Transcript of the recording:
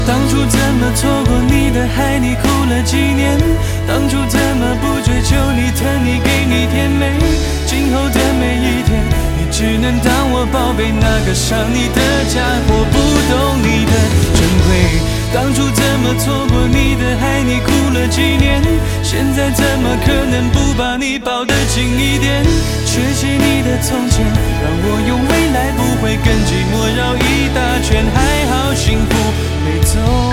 当初怎么错过你的害你哭了几年？当初怎么不追求你疼你给你甜美？今后的每一天，你只能当我宝贝，那个伤你的家伙不懂你的珍贵。当初怎么错过你的害你哭了几年？现在怎么可能不把你抱得紧一点？缺席你的从前，让我用未来不会跟寂寞绕一大圈，还好幸福没走